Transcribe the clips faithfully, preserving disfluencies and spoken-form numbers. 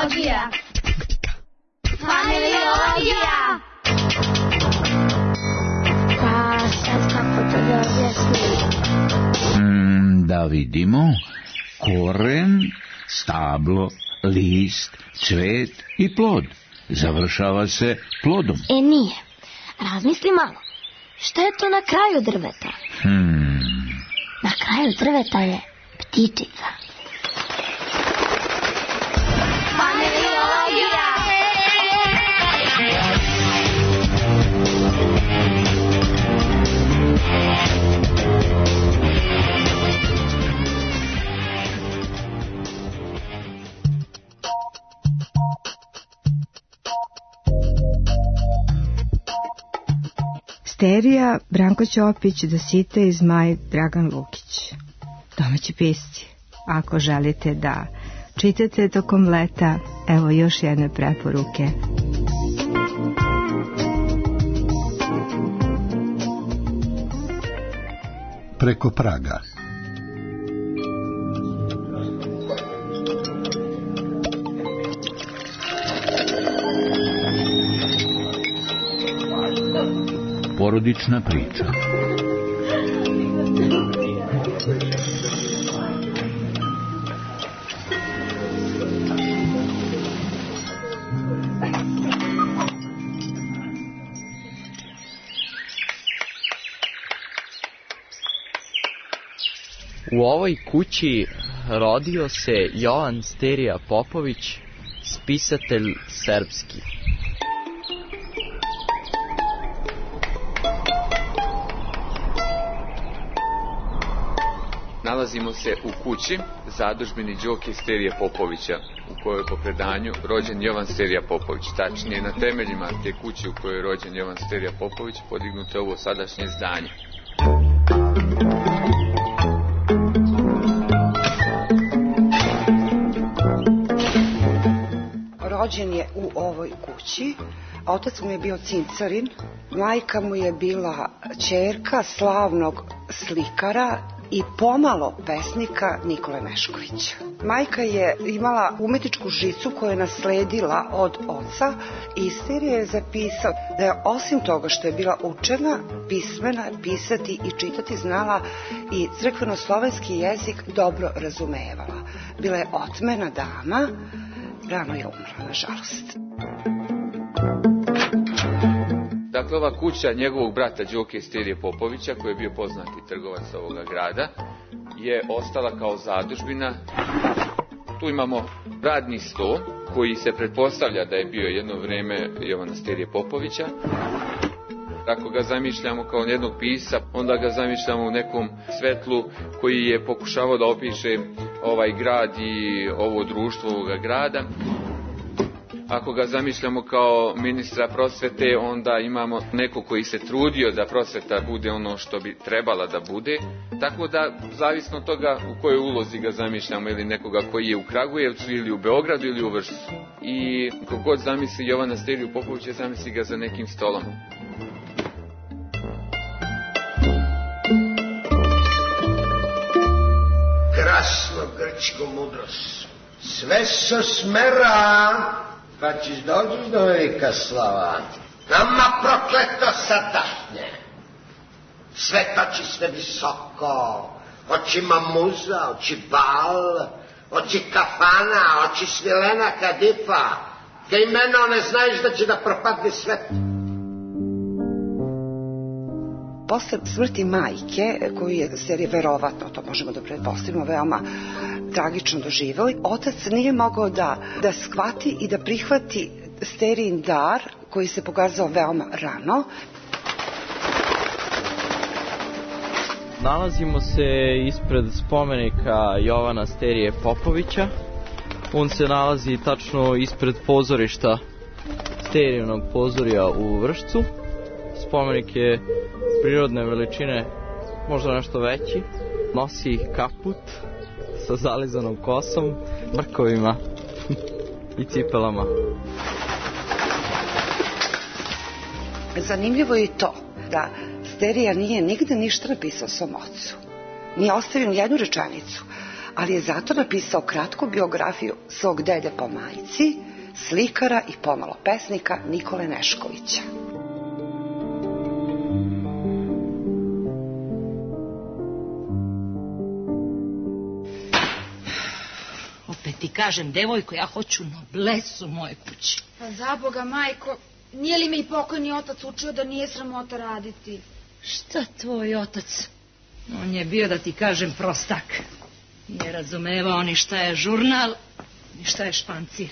Familiologija. Familiologija. Pa sad kako to da objasnim? Mm, da vidimo. Koren, stablo, list, cvet i plod. Završava se plodom. E nije. Razmisli malo. Šta je to na kraju drveta? Hmm. Na kraju drveta je ptičica. Familiologija. Sterija, Branko Ćopić, Dosite i Zmaj, Dragan Lukić. Domaći pisci. Ako želite da čitate tokom leta, evo još jedne preporuke. Preko praga. Porodična priča. U ovoj kući rodio se Jovan Sterija Popović, spisatelj srpski. Nalazimo se u kući zadužbini Đoke Sterije Popovića, u kojoj je po predanju rođen Jovan Sterija Popović. Tačnije, na temeljima te kuće u kojoj je rođen Jovan Sterija Popović podignuto je ovo sadašnje zdanje. Rođen je u ovoj kući. Otac mu je bio cincarin, majka mu je bila ćerka slavnog slikara i pomalo pesnika Nikole Meškovića. Majka je imala umetničku žicu koju je nasledila od oca i Sterija je zapisao da je osim toga što je bila učena, pismena, pisati i čitati znala i crkveno-slovenski jezik dobro razumevala. Bila je otmena dama, rano je umrla, nažalost. Dakle, ova kuća njegovog brata Đoke Sterije Popovića, koji je bio poznati trgovac ovoga grada, je ostala kao zadužbina. Tu imamo radni sto, koji se pretpostavlja da je bio jedno vreme Jovana Sterije Popovića. Ako ga zamišljamo kao jednog pisca, onda ga zamišljamo u nekom svetlu koji je pokušavao da opiše ovaj grad i ovo društvo ovoga grada. Ako ga zamišljamo kao ministra prosvete, onda imamo neko koji se trudio da prosveta bude ono što bi trebala da bude. Tako da, zavisno od toga u kojoj ulozi ga zamišljamo, ili nekoga koji je u Kragujevcu, ili u Beogradu, ili u Vršcu. I kogod zamisli Jovana Steriju Popovića, zamisli ga za nekim stolom. Krasno grčko mudrost. Sve se smera, pa ćeš dođeš do velika slava. Nama prokleto sadašnje. Sve toči sve visoko. Oči mamuza, oči bal, oči kafana, oči svilena kadifa. Ka imeno ne znaš da će da propadne svet. Posle smrti majke, koju je Sterija verovatno, to možemo da pretpostavimo, veoma tragično doživeo, otac nije mogao da, da shvati i da prihvati Sterijin dar, koji se pokazao veoma rano. Nalazimo se ispred spomenika Jovana Sterije Popovića. On se nalazi tačno ispred pozorišta, Sterijinog pozorija u Vršcu. Spomenik je prirodne veličine, možda nešto veći. Nosi kaput sa zalizanom kosom, brkovima i cipelama. Zanimljivo je i to da Sterija nije nigde ništa napisao svom ocu. Nije ostavio jednu rečenicu. ali je zato napisao kratku biografiju svog dede po majci, slikara i pomalo pesnika Nikole Neškovića. Opet ti kažem, devojko, ja hoću noblesu u moje kući. Pa za Boga, majko, nije li me i pokojni otac učio da nije sramota raditi? Šta tvoj otac? On je bio, da ti kažem, prostak. Nije razumevao ni šta je žurnal, ni šta je špancir.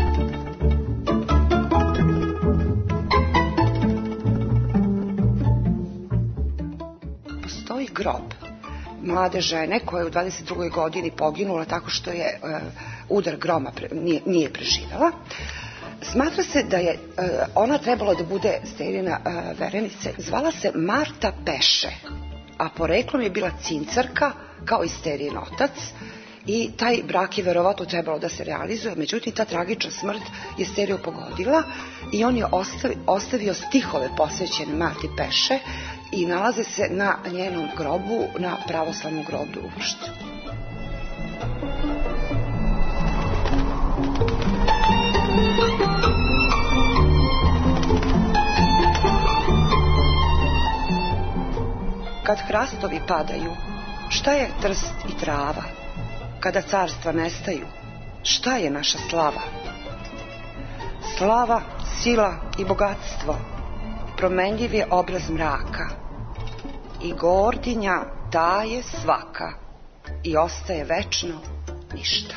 Postoji grob mlade žene koja je u dvadeset drugoj godini poginula tako što je uh, udar groma pre, nije, nije preživela. Smatra se da je uh, ona trebala da bude Sterijina uh, verenica. Zvala se Marta Peše, a poreklom je bila cincarka kao i Sterijin otac, i taj brak je verovatno trebalo da se realizuje, međutim ta tragična smrt je Steriju pogodila i on je ostavi, ostavio stihove posvećene Marti Peše i nalaze se na njenom grobu, na pravoslavnom groblju u Vršcu. Kad hrastovi padaju, šta je trst i trava? Kada carstva nestaju, šta je naša slava? Slava, sila i bogatstvo, promenljiv je obraz mraka, i gordinja daje svaka, i ostaje večno ništa.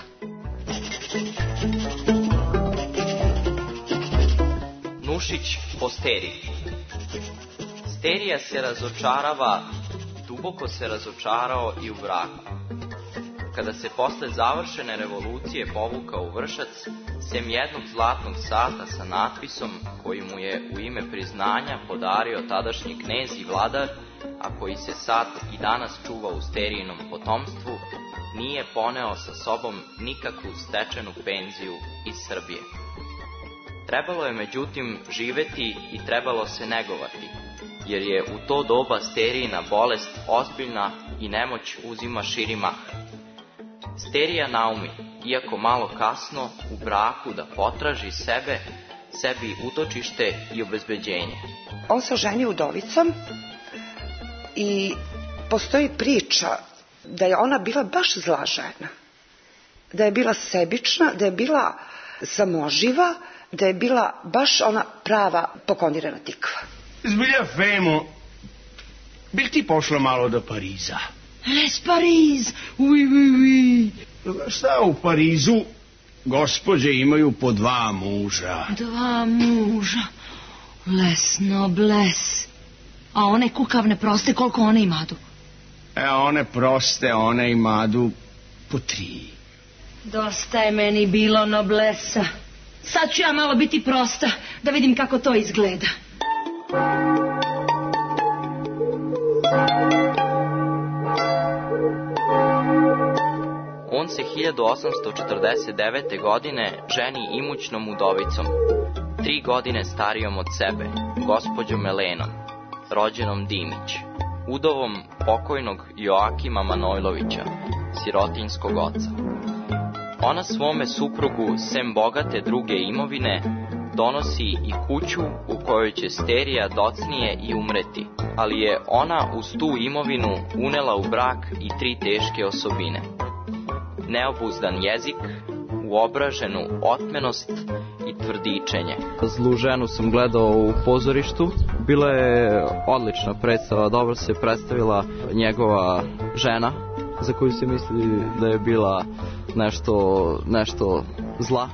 Nušić po Steriji. Sterija se razočarava, duboko se razočarao i u braku. Kada se posle završene revolucije povukao u Vršac, sem jednog zlatnog sata sa natpisom koji mu je u ime priznanja podario tadašnji knez i vladar, a koji se sat i danas čuva u Sterijinom potomstvu, nije poneo sa sobom nikakvu stečenu penziju iz Srbije. Trebalo je međutim živeti i trebalo se negovati, jer je u to doba Sterijina bolest ozbiljna i nemoć uzima širi mah. Sterija naumi, iako malo kasno, u braku da potraži sebe, sebi utočište i obezbeđenje. On se oženio udovicom i postoji priča da je ona bila baš zla žena, da je bila sebična, da je bila samoživa, da je bila baš ona prava pokondirana tikva. Zbilja, Femo, bih ti pošla malo do Pariza? Les Pariz, oui, oui, oui. Šta u Parizu? Gospođe imaju po dva muža. Dva muža, les nobles. A one kukavne proste, koliko one imadu? E, one proste, one imadu po tri. Dosta je meni bilo noblesa. Sad ću ja malo biti prosta, da vidim kako to izgleda. On se hiljadu osamsto četrdeset devete. godine ženi imućnom udovicom, tri godine starijom od sebe, gospođom Melenom, rođenom Dimić, udovom pokojnog Joakima Manojlovića, sirotinjskog oca. Ona svome suprugu, sem bogate druge imovine, donosi i kuću u kojoj će Sterija docnije i umreti, ali je ona uz tu imovinu unela u brak i tri teške osobine. Neobuzdan jezik, uobraženu otmenost i tvrdičenje. Zlu ženu sam gledao u pozorištu. Bila je odlična predstava, dobro se predstavila njegova žena, za koju se misli da je bila nešto, nešto zla.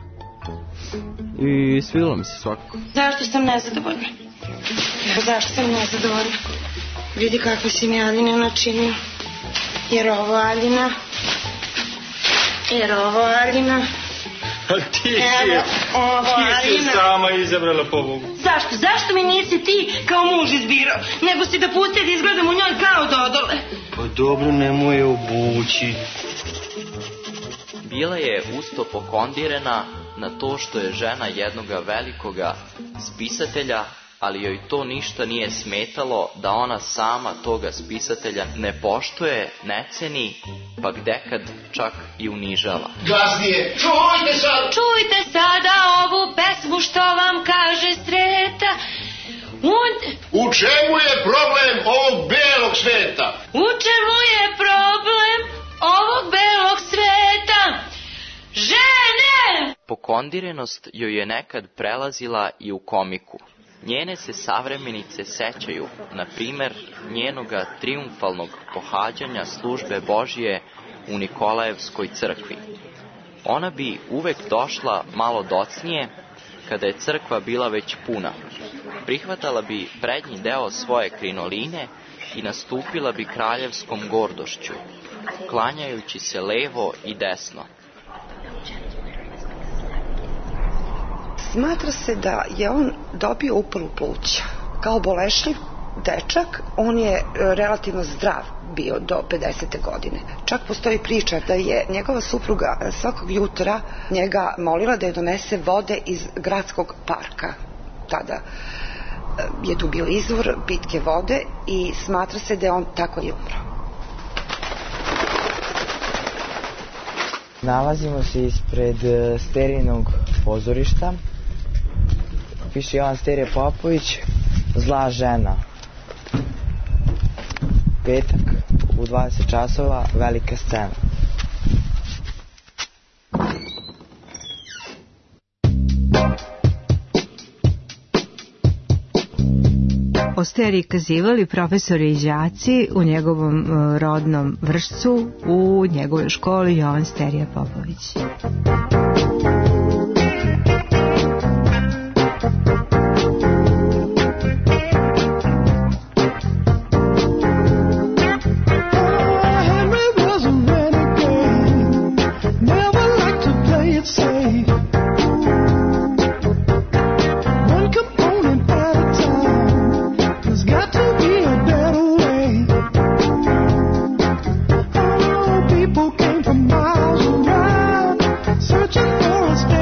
I svidjelo mi se svakako. Zašto sam nezadovoljna? Zašto sam nezadovoljna? Vidi kako si mi Aljina načinio. Jer ovo Aljina... Jer ovo Aljina... A ti si, Evo, ovo, ti si Aljina. sama izabrala pobogu. Zašto? Zašto mi nisi ti kao muž izbirao? Nego si da pusti da izgledam u njoj kao Dodole. Pa dobro, nemoj je obući. Bila je usto pokondirena na to što je žena jednoga velikoga spisatelja, ali joj to ništa nije smetalo da ona sama toga spisatelja ne poštuje, ne ceni, pa gdekad čak i unižava. Glasnije, čujte sad! Čujte sada ovu pesmu što vam kaže Sreta. Un... U čemu je problem ovog belog sveta? U čemu je problem ovog belog sveta? Žene! Pokondirenost joj je nekad prelazila i u komiku. Njene se savremenice sećaju, na primer, njenoga triumfalnog pohađanja službe Božije u Nikolajevskoj crkvi. Ona bi uvek došla malo docnije, kada je crkva bila već puna. Prihvatala bi prednji deo svoje krinoline i nastupila bi kraljevskom gordošću, klanjajući se levo i desno. Smatra se da je on dobio upalu pluća. Kao bolešljiv dečak, on je relativno zdrav bio do pedesete godine. Čak postoji priča da je njegova supruga svakog jutra njega molila da je donese vode iz gradskog parka. Tada je tu bio izvor pitke vode i smatra se da je on tako i umro. Nalazimo se ispred Sterijinog pozorišta. Piše Jovan Sterija Popović, Zla žena. Petak u dvadeset časova, velika scena. O Steriji kazivali profesori i đaci u njegovom rodnom Vršcu u njegovoj školi Jovan Sterija Popović. People came from miles around, searching for a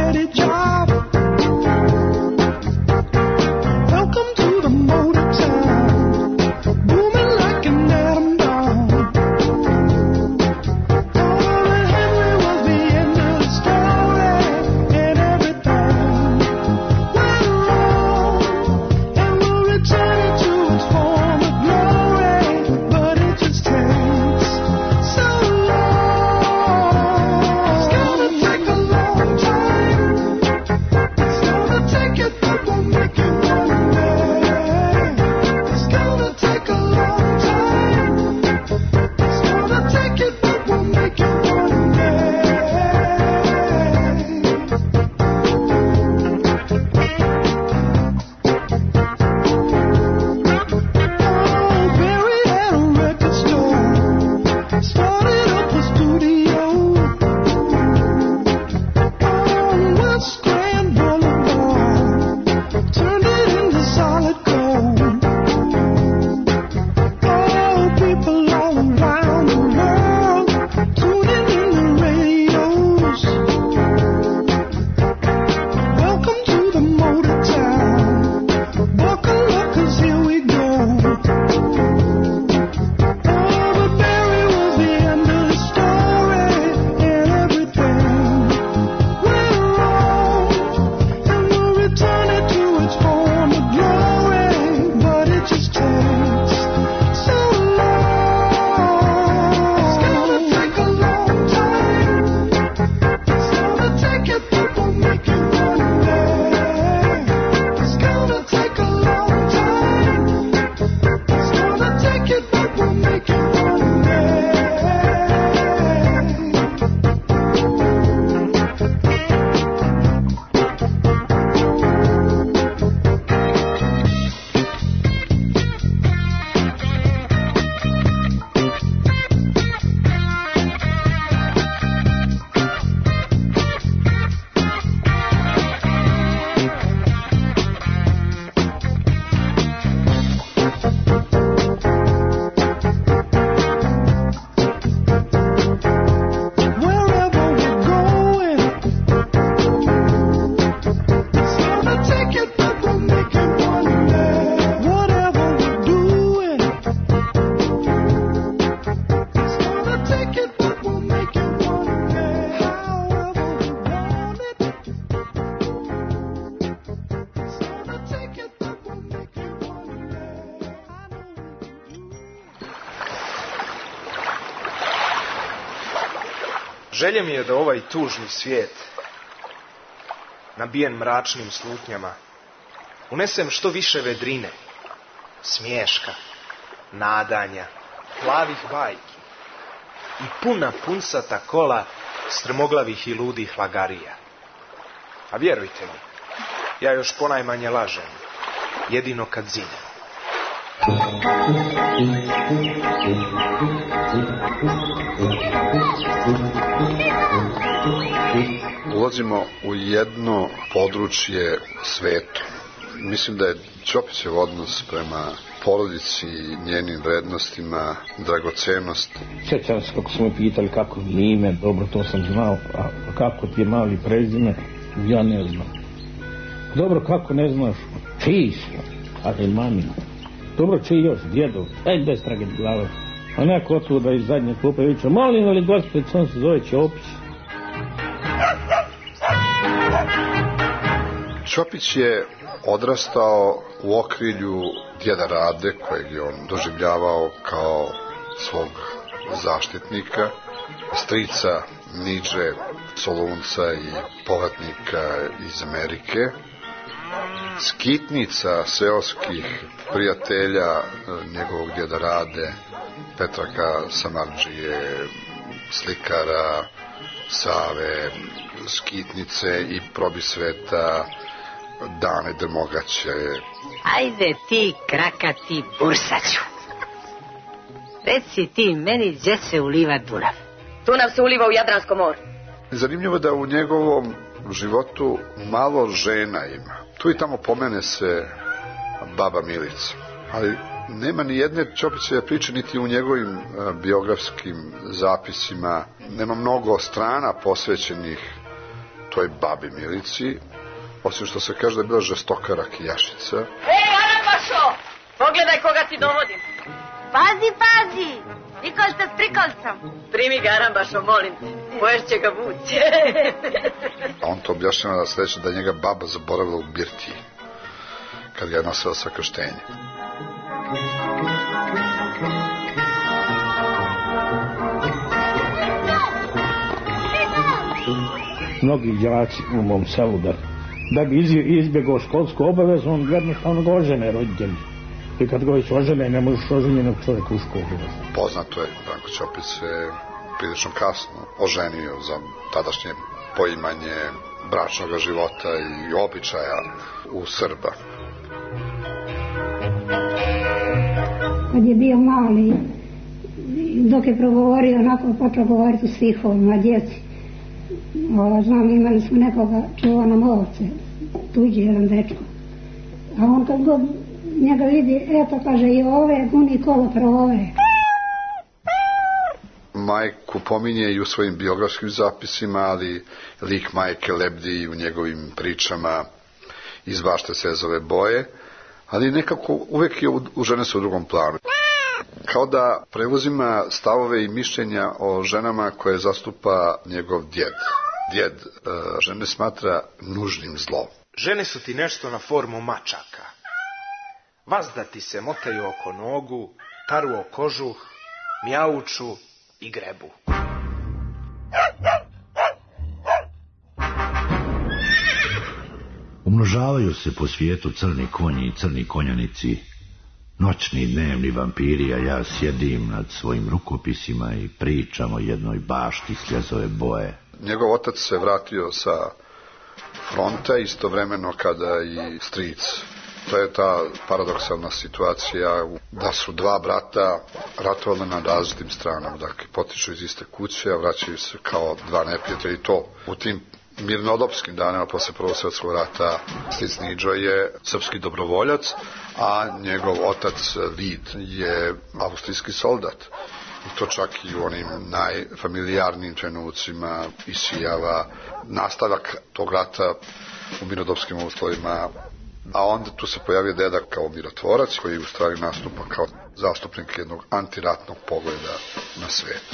Želja mi je da ovaj tužni svijet, nabijen mračnim slutnjama, unesem što više vedrine, smiješka, nadanja, plavih bajki i puna punsata kola strmoglavih i ludih lagarija. A vjerujte mi, ja još ponajmanje lažem, jedino kad zinem. Ulazimo u jedno područje svetu. Mislim da je Ćopićev odnos prema porodici i njenim vrednostima dragocenost. Sjećam se kako su me pitali kako mi ime, dobro to sam znao, a kako ti je mali prezime, ja ne znam. Dobro, kako ne znaš, čiji smo, ali mami. Dobro, čiji još, djedov, aj bez trage glave. A neko otuda iz zadnje klupe viče, molim ali gospod, on se zove Ćopić. Ćopić je odrastao u okrilju djeda Rade, kojeg je on doživljavao kao svog zaštitnika, strica Niđe Solunca i povratnika iz Amerike, skitnica seoskih prijatelja njegovog djeda Rade, Petraka Samardžije, slikara Save, skitnice i probisveta Dane Drmogaće. Ajde ti, krakati bursaću. Reci ti meni gdje se uliva Dunav. Dunav se uliva u Jadransko more. Zanimljivo da u njegovom životu malo žena ima. Tu i tamo pomene se baba Milica, ali nema ni jedne Ćopićeve priče niti u njegovim biografskim zapisima. Nema mnogo strana posvećenih toj babi Milici, osim što se kaže da je bila žestoka rakijašica. Ej, Arapašo, pogledaj koga ti dovodim. Pazi, pazi, Nikolca s prikolcom. Primi ga, Arambašo, molim te, poješće ga vući. On to objašnjava da sledeće da njega baba zaboravila u birtiji, kad ga je nosila sa krštenjem. Mnogi đaci u mom selu da, da bi izbjegao školsku obavezu, on jednostavno ga ožene roditelji. I kad ga već ožene, ne možeš oženjenog čovjeka u školu. Poznato je, Branko Ćopić se prilično kasno oženio za tadašnje poimanje bračnog života i običaja u Srba. Kad je bio mali, dok je progovorio, onako počeo govoriti u stihovima djeci. O, znam, imali smo nekoga, čuva nam ovce, tuđi jedan dečko. A on kad god njega vidi, eto, kaže, i ove, guni kolo prove. Majku pominje i u svojim biografskim zapisima, ali lik majke lebdi u njegovim pričama iz Bašte Sezove boje, ali nekako uvek je u, u žene su u drugom planu. Kao da preuzima stavove i mišljenja o ženama koje zastupa njegov djed. Djed uh, žene smatra nužnim zlom. Žene su ti nešto na formu mačaka. Vazda ti se motaju oko nogu, taru o kožuh, mjauču i grebu. Umnožavaju se po svijetu crni konji i crni konjanici, noćni dnevni vampiri, a ja sjedim nad svojim rukopisima i pričam o jednoj bašti Sljezove boje. Njegov otac se vratio sa fronta istovremeno kada i stric. To je ta paradoksalna situacija da su dva brata ratovali na različitim stranama, dakle potiču iz iste kuće, a vraćaju se kao dva neprijatelja i to u tim mirnodopskim danima posle Prvog svjetskog rata. Stric Niđo je srpski dobrovoljac, a njegov otac Vid je austrijski soldat. I to čak i u onim najfamilijarnijim trenucima isijava nastavak tog rata u mirnodopskim uslovima. A onda tu se pojavio deda kao mirotvorac koji u stvari nastupa kao zastupnik jednog antiratnog pogleda na svijet.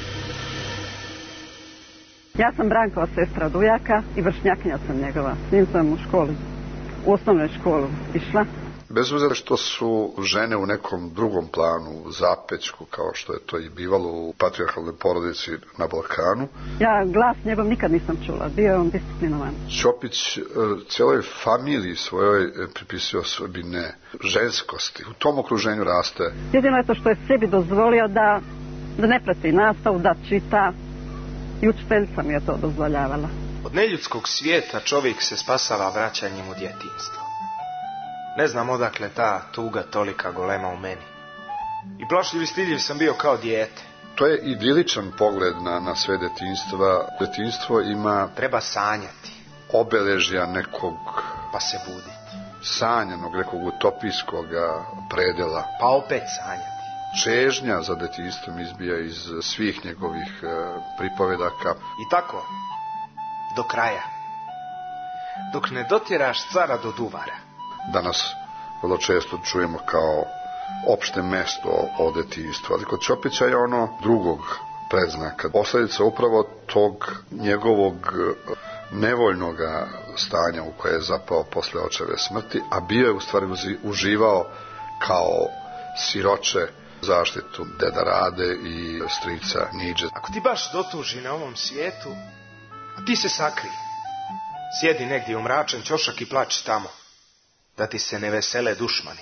Ja sam Brankova sestra Dujaka i vršnjakinja sam njegova. S njim sam u školi, u osnovnoj školu išla. Bez obzira što su žene u nekom drugom planu, zapećku, kao što je to i bivalo u patrijarhalnoj porodici na Balkanu. Ja glas njegov nikad nisam čula, bio je on disciplinovan. Ćopić cijeloj familiji svojoj pripisio osobine ženskosti. U tom okruženju raste. Jedino je to što je sebi dozvolio da, da ne prati nastavu, da čita. I učiteljica mi je to dozvoljavala. Od neljudskog svijeta čovjek se spasava vraćanjem u djetinjstvo. Ne znam odakle ta tuga tolika golema u meni. I plašljiv i stidljiv sam bio kao dijete. To je idiličan pogled na, na sve djetinjstva. Djetinjstvo ima... Treba sanjati. Obeležja nekog... Pa se buditi. Sanjanog, nekog utopijskog predela. Pa opet sanjati. Čežnja za djetinjstvom izbija iz svih njegovih e, pripovedaka. I tako, do kraja. Dok ne dotjeraš cara do duvara. Danas vrlo često čujemo kao opšte mesto o djetinjstvu, ali kod Ćopića je ono drugog predznaka. Posljedica upravo tog njegovog nevoljnog stanja u koje je zapao posle očeve smrti, a bio je u stvari uživao kao siroče zaštitu deda Rade i strica Niđe. Ako ti baš dotuži na ovom svijetu, a ti se sakri, sjedi negdje u mračan ćošak i plači tamo, da ti se ne vesele dušmani.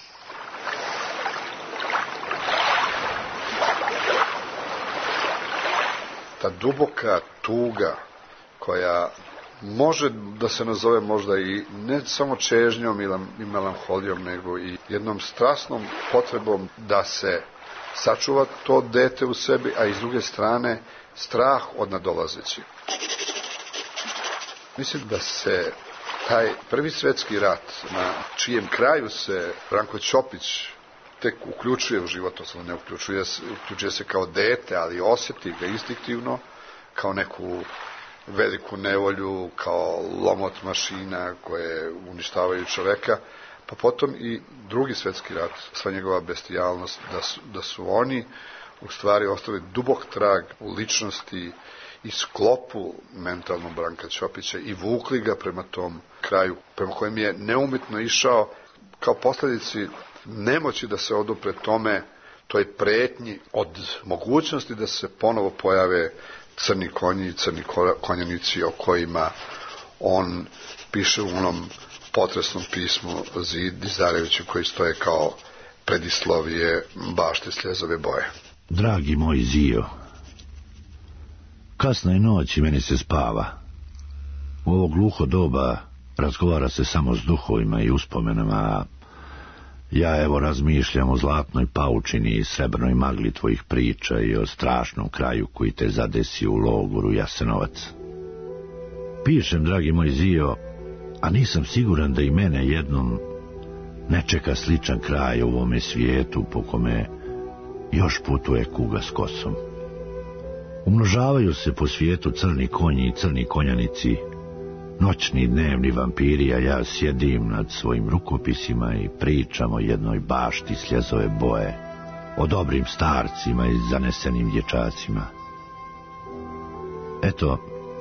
Ta duboka tuga koja može da se nazove možda i ne samo čežnjom i melanholijom, nego i jednom strasnom potrebom da se sačuva to dete u sebi, a iz druge strane strah od nadolazećih. Mislim da se taj prvi svjetski rat, na čijem kraju se Branko Ćopić tek uključuje u život, to ne uključuje, uključuje se kao dete, ali osjeti ga instinktivno, kao neku veliku nevolju, kao lomot mašina koje uništavaju čoveka, pa potom i drugi svjetski rat, sva njegova bestijalnost, da su, da su oni u stvari ostavili dubok trag u ličnosti i sklopu mentalnom Branka Ćopića i vukli ga prema tom kraju, prema kojem je neumitno išao kao posljedici nemoći da se odupre tome, toj pretnji od mogućnosti da se ponovo pojave crni konji i crni konjanici o kojima on piše u onom potresnom pismu Zid Dizareviću koji stoje kao predislovije bašte Sljezove boje. Dragi moj Zio, kasna je noć i meni se spava. U ovo gluho doba razgovara se samo s duhovima i uspomenama, a ja evo razmišljam o zlatnoj paučini i srebrnoj magli tvojih priča i o strašnom kraju koji te zadesi u logoru Jasenovac. Pišem, dragi moj Zio, a nisam siguran da i mene jednom ne čeka sličan kraj u ovome svijetu po kome još putuje kuga s kosom. Umnožavaju se po svijetu crni konji i crni konjanici, noćni i dnevni vampiri, a ja sjedim nad svojim rukopisima i pričam o jednoj bašti Sljezove boje, o dobrim starcima i zanesenim dječacima. Eto,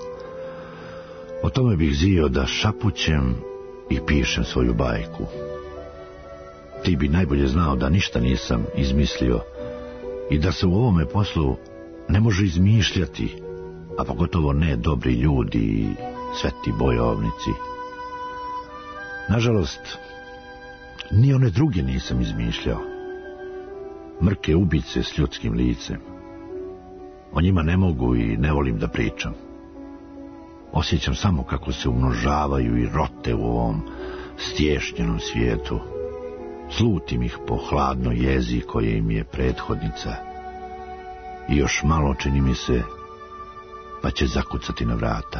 o tome bih Zio da šapućem i pišem svoju bajku. Ti bi najbolje znao da ništa nisam izmislio i da se u ovome poslu ne može izmišljati, a pogotovo ne dobri ljudi i sveti bojovnici. Nažalost, ni one druge nisam izmišljao. Mrke ubice s ljudskim licem. O njima ne mogu i ne volim da pričam. Osjećam samo kako se umnožavaju i rote u ovom stješnjenom svijetu. Slutim ih po hladnoj jezi koje im je prethodnica. I još malo, čini mi se, pa će zakucati na vrata.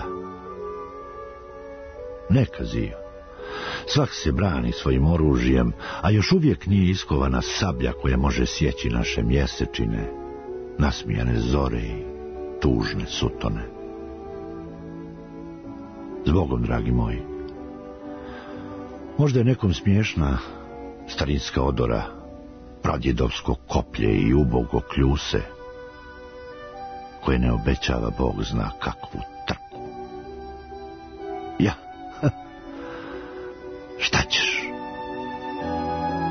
Neka, Zio. Svak se brani svojim oružjem, a još uvijek nije iskovana sablja koja može sjeći naše mjesečine, nasmijane zore i tužne sutone. Zbogom, dragi moji. Možda je nekom smiješna starinska odora, pradjedovsko koplje i ubogo kljuse, koje ne obećava Bog zna kakvu trku. Ja, šta ćeš?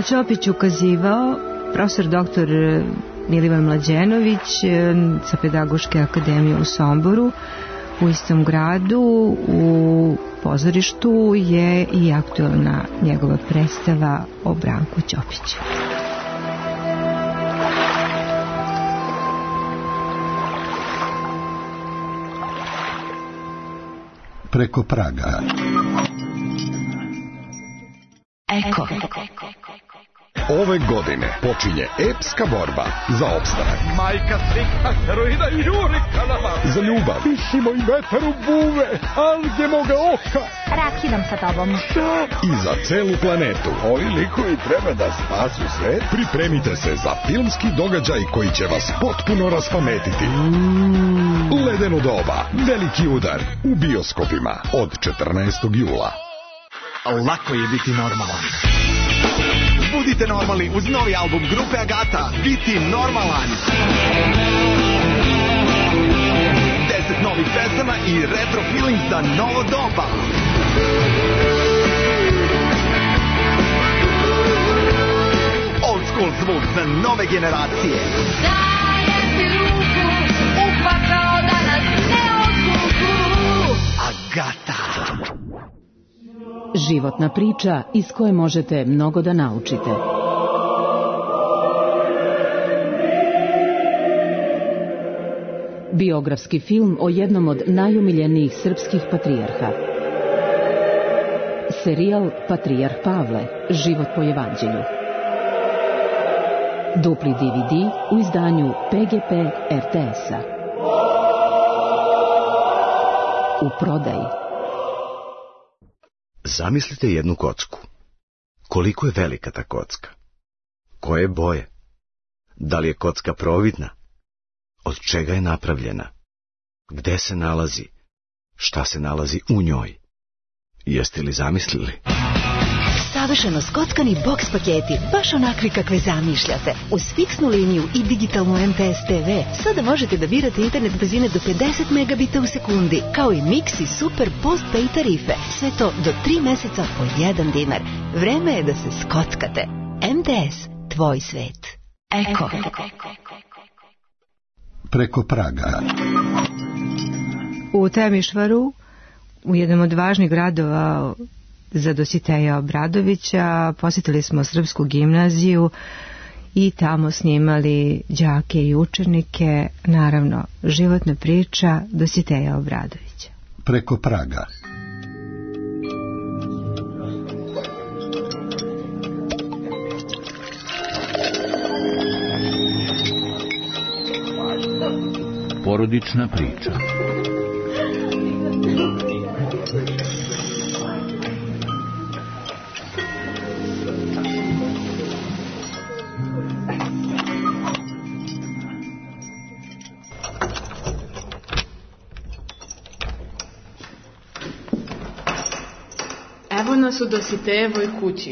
Ćopić ukazivao profesor doktor Milivan Mlađenović sa Pedagoške akademije u Somboru, u istom gradu, u pozorištu je i aktualna njegova predstava o Branku Ćopiću. Preko praga. Eko. Ove godine počinje epska borba za opstanak. Majka slika heroina i juri kanama. Za ljubav. Pišimo i metar u buve, alge moga oka. Rakidam sa tobom. I za celu planetu. Ovi likovi treba da spasu svet. Pripremite se za filmski događaj koji će vas potpuno raspametiti. Mm. Ledeno doba. Veliki udar. U bioskopima od četrnaestog jula. Lako je biti normalan. Budite normalni uz novi album grupe Agata, Biti normalan. Deset novih pesama i retro feeling za novo doba. Old school zvuk za nove generacije. Dajem ti ruku, upakao da nas ne odvuku. Agata. Životna priča iz koje možete mnogo da naučite. Biografski film o jednom od najomiljenijih srpskih patrijarha. Serijal Patrijarh Pavle, život po evanđelju. Dupli D V D u izdanju P G P R T S-a. U prodaji. Zamislite jednu kocku. Koliko je velika ta kocka? Koje je boje? Da li je kocka providna? Od čega je napravljena? Gde se nalazi? Šta se nalazi u njoj? Jeste li zamislili? Savršeno skockani boks paketi, baš onakvi kakve zamišljate. Uz fiksnu liniju i digitalnu M T S T V sada možete da birate internet brzine do pedeset megabita u sekundi, kao i mix i super post-pay tarife. Sve to do tri meseca po jedan dinar. Vreme je da se skockate. M T S, tvoj svet. Eko. Preko praga. U Temišvaru, u jednom od važnih gradova za Dositeja Obradovića, posjetili smo Srpsku gimnaziju i tamo snimali đake i učenike, naravno životna priča Dositeja Obradovića. Preko praga. Porodična priča. Evo nas u Dositejevoj kući.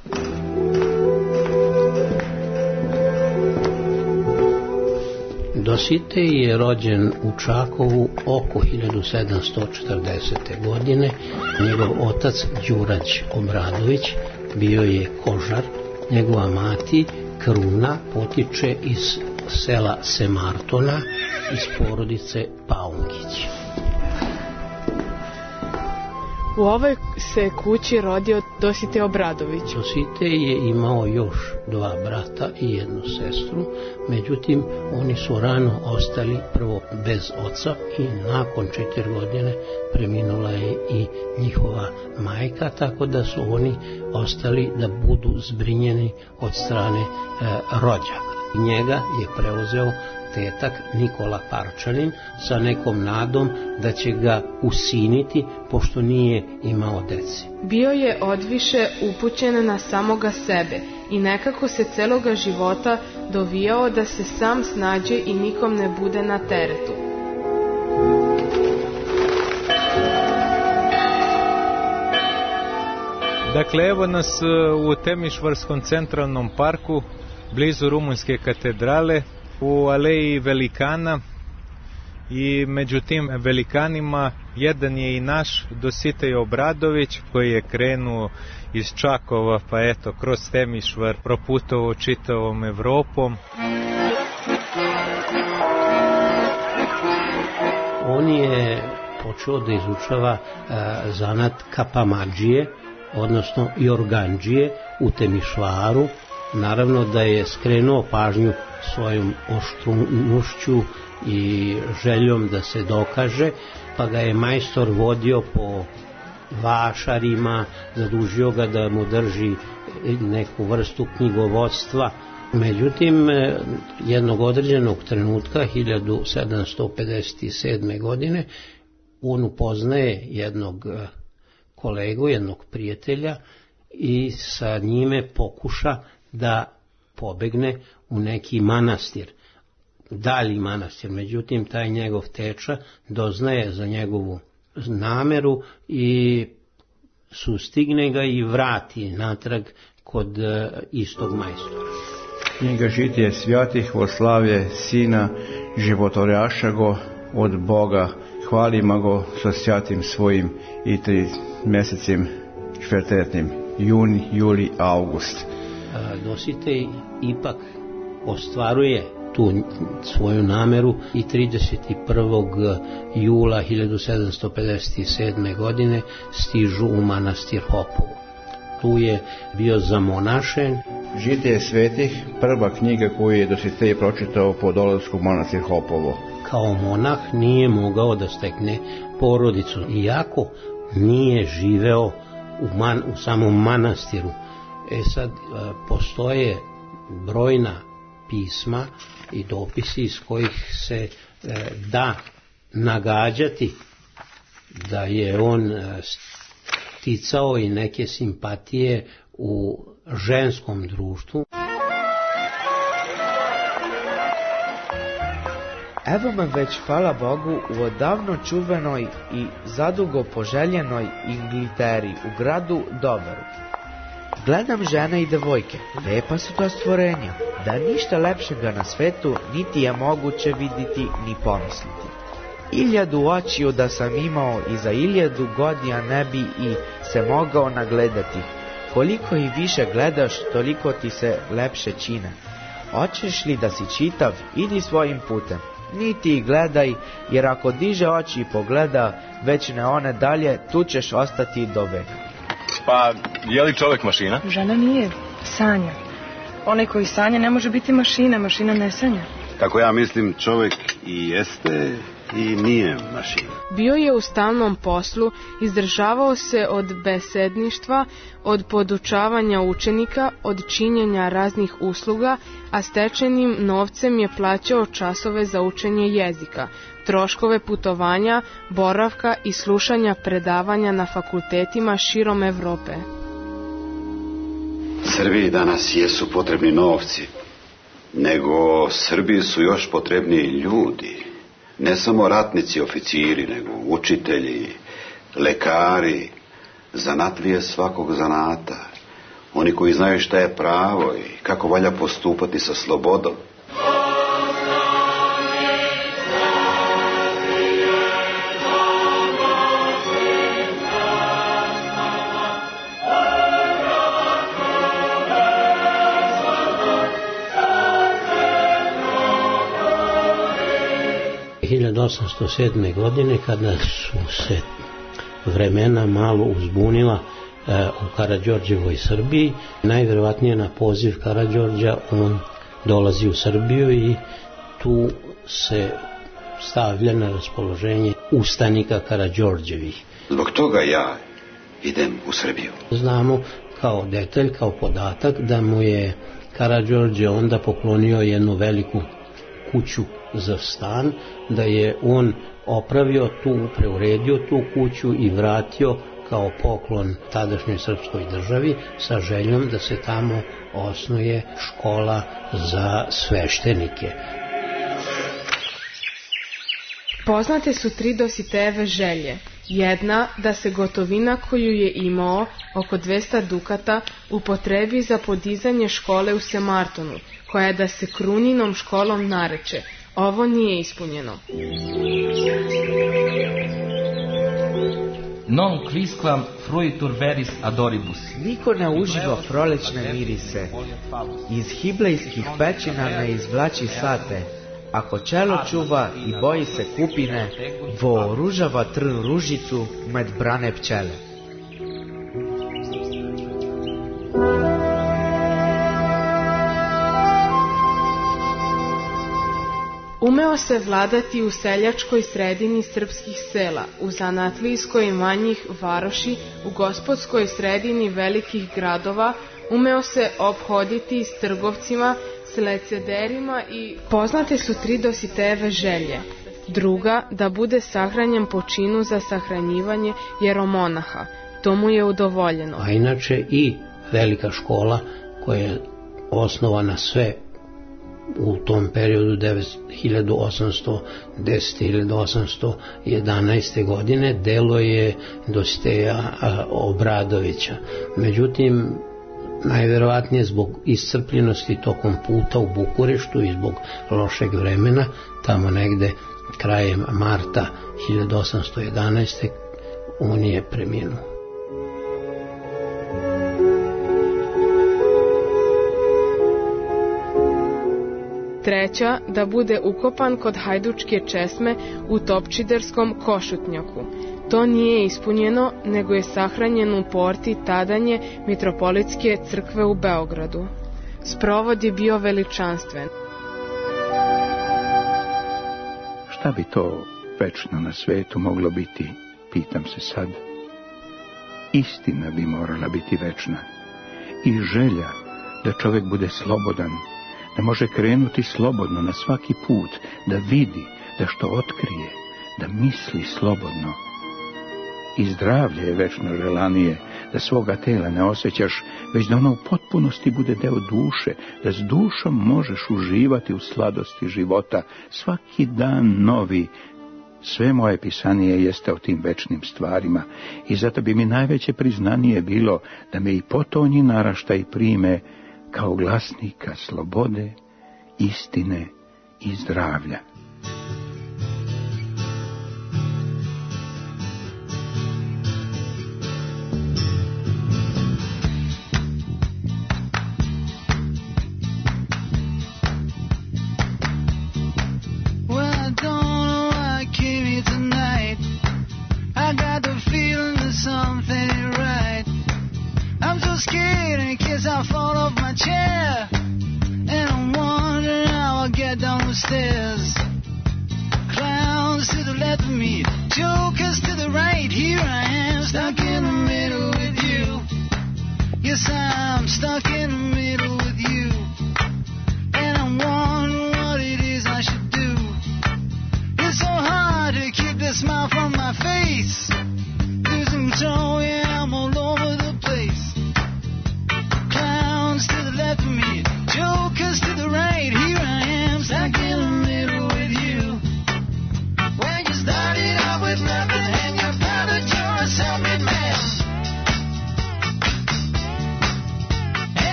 Dositej je rođen u Čakovu oko hiljadu sedamsto četrdesete. godine. Njegov otac Đurać Obradović bio je kožar. Njegova mati Kruna potiče iz sela Semartona iz porodice Paungić. U ovoj se kući rodio Dositej Obradović. Dositej je imao još dva brata i jednu sestru, međutim oni su rano ostali prvo bez oca i nakon četiri godine preminula je i njihova majka, tako da su oni ostali da budu zbrinjeni od strane e, rođaka. Njega je preuzeo tetak Nikola Parčanin sa nekom nadom da će ga usiniti pošto nije imao dece. Bio je odviše upućen na samoga sebe i nekako se celoga života dovijao da se sam snađe i nikom ne bude na teretu. Dakle, evo nas u Temišvarskom centralnom parku, blizu Rumunjske katedrale, u aleji velikana, i među tim velikanima Jedan je i naš Dositej Obradović koji je krenuo iz Čakova pa eto kroz Temišvar proputovao čitavom Evropom. On je počeo da izučava zanat kapamadžije, odnosno jorgandžije u Temišvaru. Naravno da je skrenuo pažnju svojom oštrunošću i željom da se dokaže, pa ga je majstor vodio po vašarima, zadužio ga da mu drži neku vrstu knjigovodstva. Međutim, jednog određenog trenutka, hiljadu sedamsto pedeset sedme. godine, on upoznaje jednog kolegu, jednog prijatelja i sa njime pokuša da pobegne u neki manastir, dalji manastir. Međutim, taj njegov teča doznaje za njegovu nameru i sustigne ga i vrati natrag kod istog majstora. Knjiga Žitije svjatih oslavlje Sina životorjašago od Boga, hvalima go sa sjatim svojim i tri mjesecim četvrtetnim, juni, juli, august. Dositej ipak ostvaruje tu svoju nameru i trideset prvog jula hiljadu sedamsto pedeset sedme. godine stižu u manastir Hopovo. Tu je bio zamonašen. Žitije svetih, prva knjiga koju je Dositej pročitao po dolasku u manastir Hopovo. Kao monah nije mogao da stekne porodicu, iako nije živeo u, man, u samom manastiru. E sad, postoje brojna pisma i dopisi iz kojih se da nagađati da je on sticao i neke simpatije u ženskom društvu. Evo me već, hvala Bogu, u odavno čuvenoj i zadugo poželjenoj Ingilteri u gradu Doveru. Gledam žene i devojke, lepa su to stvorenja, da ništa lepšega na svetu niti je moguće vidjeti ni pomisliti. Iljadu očiju da sam imao i za iljadu godina ne bi i se mogao nagledati. Koliko i više gledaš, toliko ti se lepše čine. Hoćeš li da si čitav, idi svojim putem. Niti gledaj, jer ako diže oči i pogleda već ne one dalje, tu ćeš ostati do veka. Pa, je li čovjek mašina? Žena nije, sanja. Onaj koji sanja ne može biti mašina, mašina ne sanja. Kako ja mislim, čovjek i jeste i nije mašina. Bio je u stalnom poslu, izdržavao se od besedništva, od podučavanja učenika, od činjenja raznih usluga, a stečenim novcem je plaćao časove za učenje jezika, troškove putovanja, boravka i slušanja predavanja na fakultetima širom Evrope. Srbiji danas jesu potrebni novci, nego Srbiji su još potrebniji ljudi. Ne samo ratnici, oficiri, nego učitelji, lekari, zanatlije svakog zanata. Oni koji znaju šta je pravo i kako valja postupati sa slobodom. hiljadu osamsto sedme. godine, kada su se vremena malo uzbunila e, u Karađorđevoj Srbiji, najvjerovatnije na poziv Karađorđa on dolazi u Srbiju i tu se stavlja na raspoloženje ustanika Karađorđevih. Zbog toga ja idem u Srbiju. Znamo kao detalj, kao podatak da mu je Karađorđe onda poklonio jednu veliku kuću za stan, da je on opravio tu, preuredio tu kuću i vratio kao poklon tadašnjoj srpskoj državi sa željom da se tamo osnuje škola za sveštenike. Poznate su tri Dositejeve želje. Jedna, da se gotovina koju je imao, oko dvesta dukata, upotrebi za podizanje škole u Semartonu, koja da se kruninom školom nareče. Ovo nije ispunjeno. non quisquam fruitur veris adoribus. Niko ne uživa prolećne mirise, iz hiblejskih pećina ne izvlači sate, ako čelo čuva i boji se kupine, vooružava trn ružicu med brane pčele. Umeo se vladati u seljačkoj sredini srpskih sela, u zanatlijskoj manjih varoši, u gospodskoj sredini velikih gradova, umeo se ophoditi s trgovcima, s lecederima i poznate su tri Dositejeve želje. Druga, da bude sahranjen po činu za sahranjivanje jeromonaha. To mu je udovoljeno. A inače i velika škola koja je osnovana sve u tom periodu hiljadu osamsto desete do hiljadu osamsto jedanaeste. godine delo je Dositeja Obradovića. Međutim, najverovatnije zbog iscrpljenosti tokom puta u Bukureštu i zbog lošeg vremena, tamo negde krajem marta hiljadu osamsto jedanaeste. on je preminuo. Treća, da bude ukopan kod hajdučke česme u Topčiderskom Košutnjaku. To nije ispunjeno, nego je sahranjen u porti tadanje Mitropolitske crkve u Beogradu. Sprovod je bio veličanstven. Šta bi to večno na svetu moglo biti, pitam se sad. Istina bi morala biti večna i želja da čovjek bude slobodan, da može krenuti slobodno na svaki put, da vidi, da što otkrije, da misli slobodno. I zdravlje je večno želanije, da svoga tela ne osjećaš, već da ono u potpunosti bude deo duše, da s dušom možeš uživati u sladosti života, svaki dan novi. Sve moje pisanije jeste o tim večnim stvarima i zato bi mi najveće priznanje bilo da me i potonji naraštaj prime kao glasnika slobode, istine i zdravlja.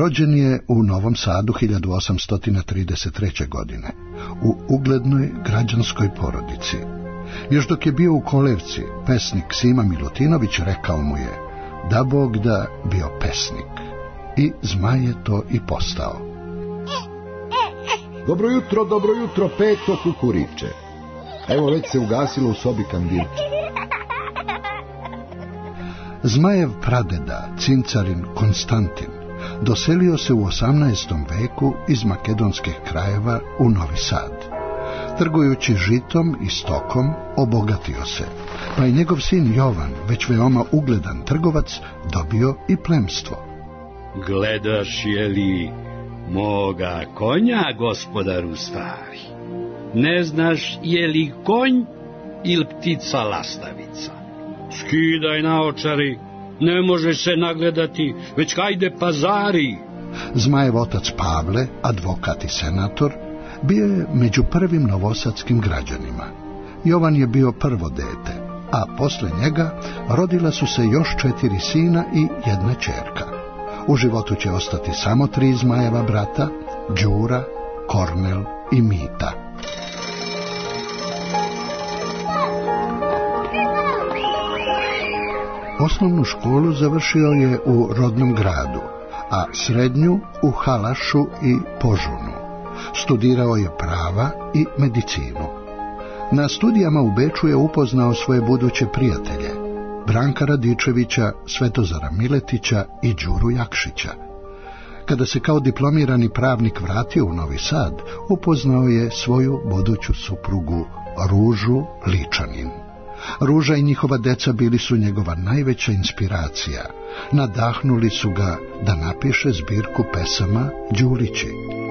Rođen je u Novom Sadu hiljadu osamsto trideset treće. godine u uglednoj građanskoj porodici. Još dok je bio u kolevci, pesnik Sima Milutinović rekao mu je da Bog da bio pesnik. I Zmaj je to i postao. Dobro jutro, dobro jutro, peto kukuriče. Evo već se ugasilo u sobi kandilče. Zmajev pradeda, cincarin Konstantin, doselio se u osamnaestom veku iz makedonskih krajeva u Novi Sad. Trgujući žitom i stokom, obogatio se, pa je njegov sin Jovan, već veoma ugledan trgovac, dobio i plemstvo. Gledaš je li moga konja, gospodaru stari? Ne znaš je li konj ili ptica lastavica? Skidaj naočari, ne možeš se nagledati, već hajde pazari. Zmajev otac Pavle, advokat i senator, bio je među prvim novosadskim građanima. Jovan je bio prvo dete, a posle njega rodila su se još četiri sina i jedna ćerka. U životu će ostati samo tri Zmajeva brata, Đura, Kornel i Mita. Osnovnu školu završio je u rodnom gradu, a srednju u Halašu i Požunu. Studirao je prava i medicinu. Na studijama u Beču je upoznao svoje buduće prijatelje, Branka Radičevića, Svetozara Miletića i Đuru Jakšića. Kada se kao diplomirani pravnik vratio u Novi Sad, upoznao je svoju buduću suprugu Ružu Ličanin. Ruža i njihova deca bili su njegova najveća inspiracija. Nadahnuli su ga da napiše zbirku pesama Đulići.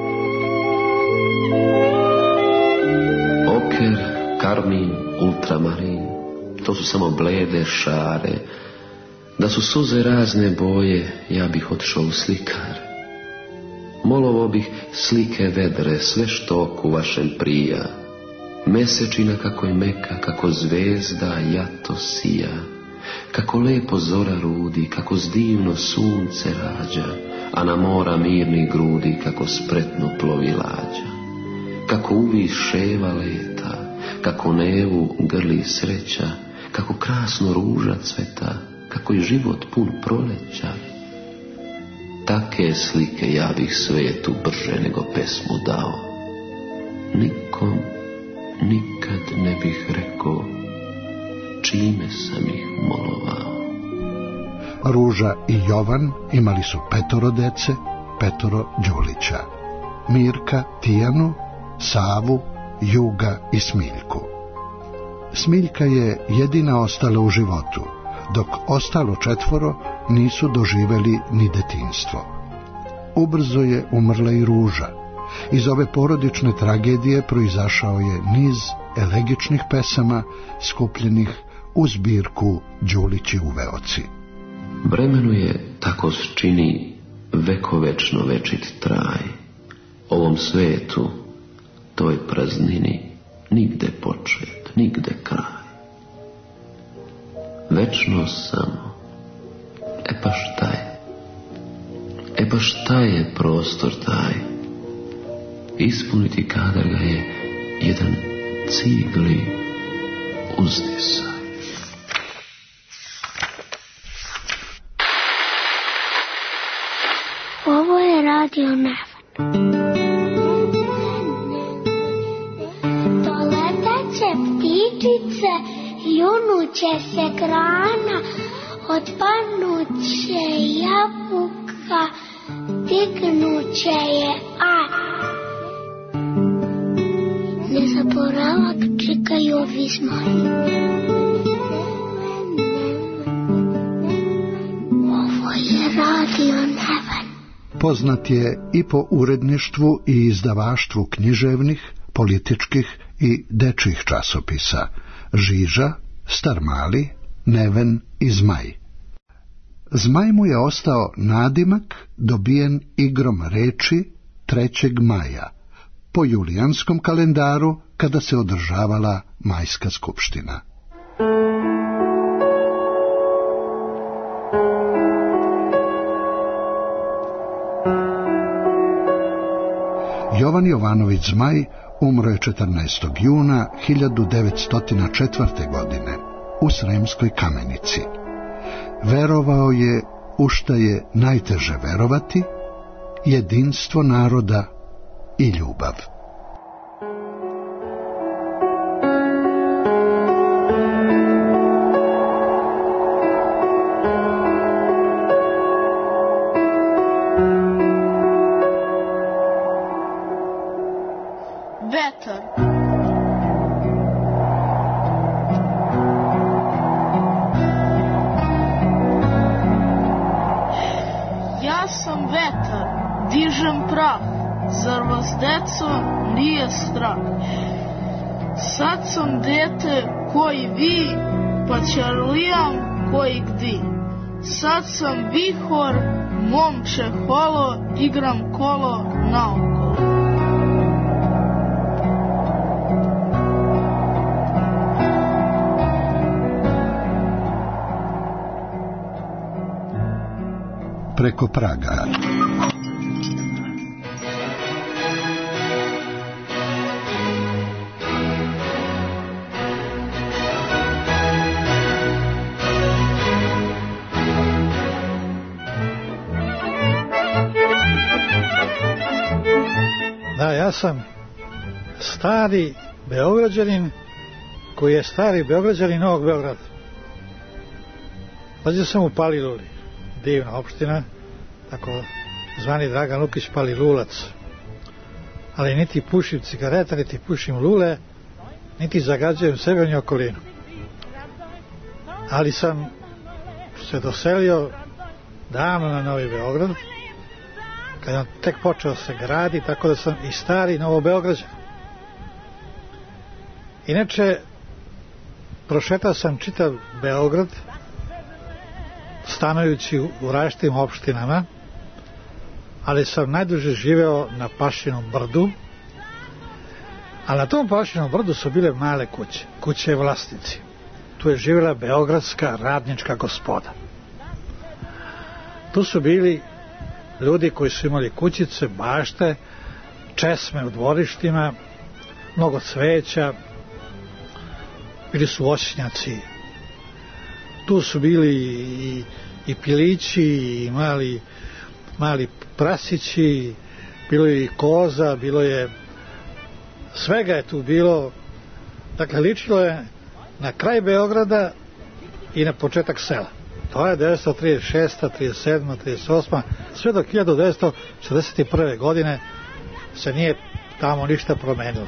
Oker, karmin, ultramarin, to su samo blede šare. Da su suze razne boje, ja bih otišao u slikar. Molovo bih slike vedre, sve što oku vašem prija. Mesečina kako je meka, kako zvezda jato sija. Kako lepo zora rudi, kako zdivno sunce rađa, a na mora mirni grudi, kako spretno plovi lađa. Kako uvi ševa leta, kako nevu grli sreća, kako krasno ruža cveta, kako je život pun proleća. Take slike ja bih svetu brže nego pesmu dao. Nikom nikad ne bih rekao čime sam ih molovao. Ruža i Jovan imali su petoro dece, petoro Đulića. Mirka, Tijanu, Savu, Juga i Smiljku. Smiljka je jedina ostala u životu, dok ostalo četvoro nisu doživeli ni detinjstvo. Ubrzo je umrla i Ruža. Iz ove porodične tragedije proizašao je niz elegičnih pesama skupljenih u zbirku Đulići u veoci. Vremenu je, tako čini, vekovečno večit traj. Ovom svetu, toj praznini, nigde počet, nigde kraj. Večnost samo, e pa šta je? E pa šta je prostor taj? Ispuniti kadar ga je jedan cigli uzdisaj. Ovo je Radio Nevan. Doleteće ptičice, junuće se grana, odpadnuće jabuka, dignuće je aj. Ne zaboravak čekaju ovi zmaj. Ovo je Radio Nevan. Poznat je i po uredništvu i izdavaštvu književnih, političkih i dečjih časopisa Žiža, Star Mali, Neven i Zmaj. Zmaj mu je ostao nadimak dobijen igrom reči trećeg maja, po julijanskom kalendaru kada se održavala majska skupština. Jovan Jovanović Zmaj umro je četrnaestog juna hiljadu devetsto četvrte. godine u Sremskoj Kamenici. Verovao je u šta je najteže verovati, jedinstvo naroda i ljubav. Vetar. Ja sam vetar, dižem prah, zar vas, deco, nije strah? Sad sam dete koji vi, pa ćarlijam koji gdi. Sad sam vihor, momče holo, igram kolo naokolo. Preko praga. Da, ja sam stari Beograđanin koji je stari Beograđanin Novog Beograda. Rođen sam u Paliluli, divna opština, tako zvani Dragan Lukić Palilulac. Ali niti pušim cigareta, niti pušim lule, niti zagađujem sebe ni okolinu. Ali sam se doselio davno na Novi Beograd, kada on tek počeo se gradi, tako da sam i stari Novobeograđan. Inače, prošetao sam čitav Beograd, stanujući u različitim opštinama, ali sam najduže živeo na Pašinom brdu, a na tom Pašinom brdu su bile male kuće, kuće vlasnici. Tu je živjela beogradska radnička gospoda. Tu su bili ljudi koji su imali kućice, bašte, česme u dvorištima, mnogo cveća, bili su voćnjaci. Tu su bili i, i pilići, i mali, mali prasići, bilo je i koza, bilo je, svega je tu bilo. Dakle, ličilo je na kraj Beograda i na početak sela. To je devetsto trideset šesta, trideset sedma, trideset osma, sve do hiljadu devetsto četrdeset prve. godine se nije tamo ništa promenilo.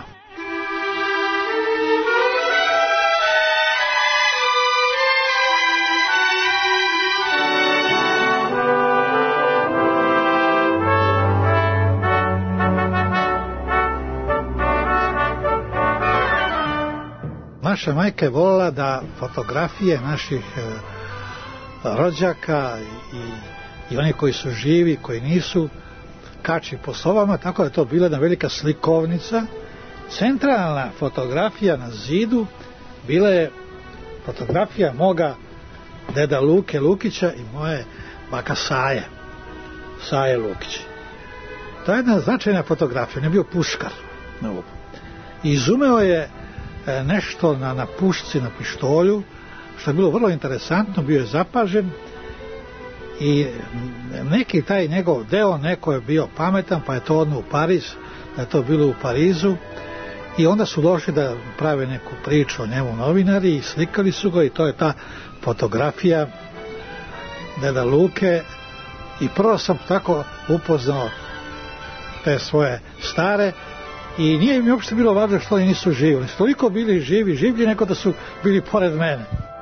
Naša majka je volila da fotografije naših e, rođaka i, i oni koji su živi, koji nisu, kači po sobama, tako da je to bila jedna velika slikovnica. Centralna fotografija na zidu bila je fotografija moga deda Luke Lukića i moje baka Saje, Saje Lukić. To je jedna značajna fotografija, on je bio puškar. I izumeo je nešto na, na pušci, na pištolju, što je bilo vrlo interesantno, bio je zapažen i neki taj njegov deo, neko je bio pametan, pa je to odno u Pariz, da je to bilo u Parizu, i onda su došli da prave neku priču o njemu novinari i slikali su ga, i to je ta fotografija deda Luke. I prvo sam tako upoznao te svoje stare, i nije mi uopšte bilo važno što oni nisu živjeli. Toliko bili živi, življi nego da su bili pored mene.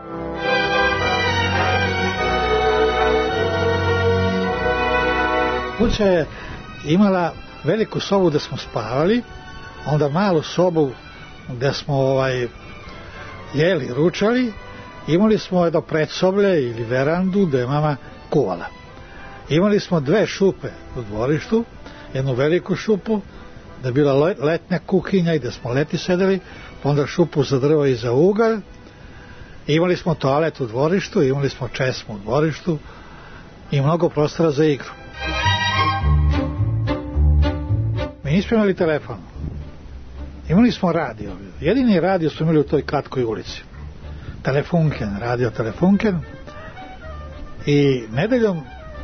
Kuća je imala veliku sobu gde smo spavali, onda malu sobu gde smo ovaj, jeli, ručali, imali smo jedno predsoblje ili verandu gde je mama kuvala. Imali smo dve šupe u dvorištu, jednu veliku šupu, da je bila letnja kuhinja i da smo leti sedeli, pa onda šupu za drvo i za ugalj. Imali smo toalet u dvorištu, imali smo česmu u dvorištu i mnogo prostora za igru. Mi nismo imali telefon. Imali smo radio. Jedini radio smo imali u toj kratkoj ulici. Telefunken, radio Telefunken. I nedeljom,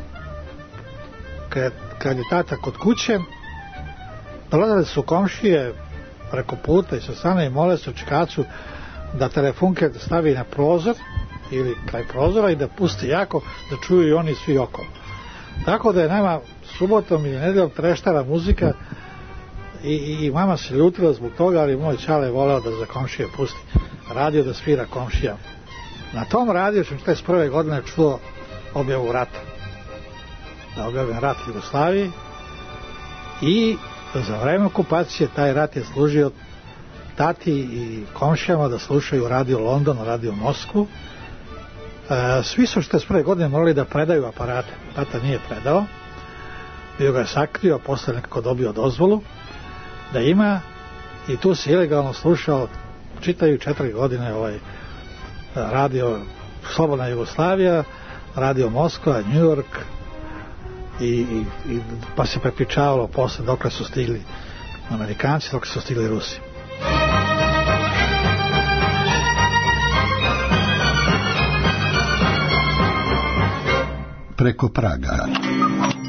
kad, kad je tata kod kuće, dolazili su komšije preko puta i sa strane i mole se u čekacu da Telefunken stavi na prozor ili kraj prozora i da pusti jako, da čuju i oni svi okolo. Tako da je nama subotom ili nedeljom treštala muzika i, i mama se ljutila zbog toga, ali moj čale je voleo da za komšije pusti radio, da svira komšija. Na tom radiju sam četrdeset prve godine čuo objavu rata. Da objavim rat Jugoslaviji i za vreme okupacije taj rat je služio tati i komšijama da slušaju radio London, radio Moskvu. E, svi su četrdeset prve godine morali da predaju aparate. Tata nije predao, bio ga je sakrio, posle nekako dobio dozvolu da ima i tu se ilegalno slušao čitaju četiri godine ovaj radio Slobodna Jugoslavija, radio Moskva, New York i, i, i pa se prepričavalo posle dokle su stigli Amerikanci, dokle su stigli Rusi. Preko praga.